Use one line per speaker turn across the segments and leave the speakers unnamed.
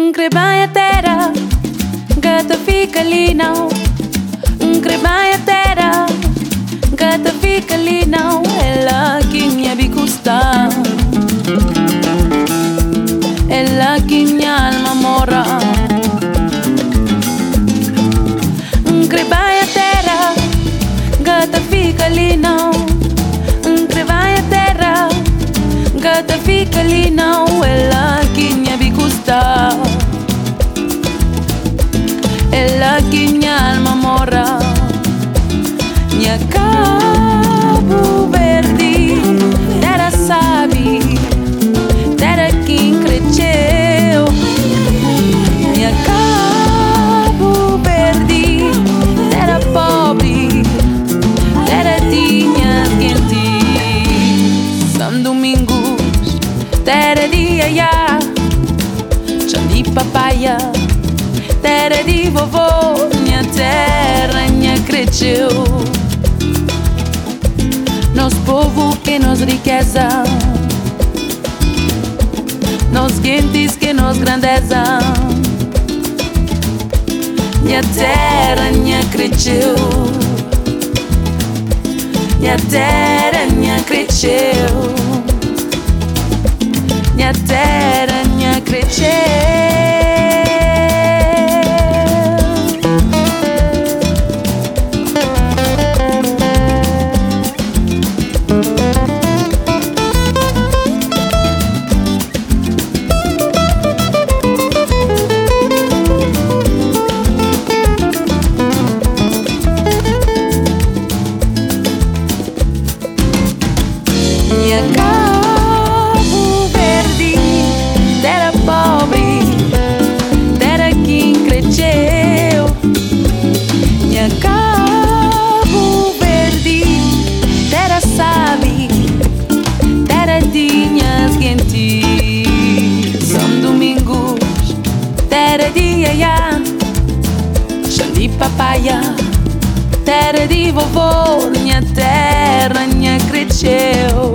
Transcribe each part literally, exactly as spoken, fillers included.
Crebai a terra, gata fica ali não. Crebai a terra, gata fica ali não. Ela que minha bicusta, ela que minha alma mora. Crebai a terra, gata fica ali não. Crebai a terra, gata fica ali não. Ela que minha bicusta, ela que minha alma mora. Minha Cabo Verde, terra sabe, terra que cresceu. Minha Cabo Verde, terra pobre, terra tinha quente. São domingos, terra de aiá, chão de papaya, terra de vovô. Minha terra, minha cresceu. Nos povo que nos riqueza, nos gentes que nos grandeza. Minha terra, minha cresceu. Minha terra, minha cresceu. Minha terra, minha cresceu. Minha Cabo Verde, terra pobre, terra que cresceu. Minha Cabo Verde, terra sabe, terra tinhas quentes. São domingos, terra de aiá, chão de papaya, terra de vovô. Minha terra, minha cresceu.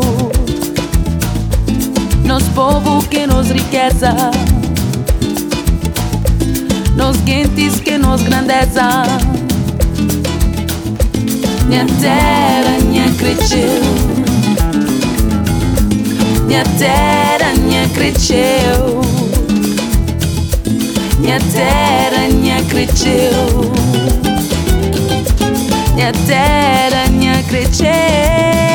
Nos povo que nos riqueza, nos gentes que nos grandeza. Minha terra, minha cresceu. Minha terra, minha cresceu. Minha terra, minha cresceu. Minha terra, minha cresceu.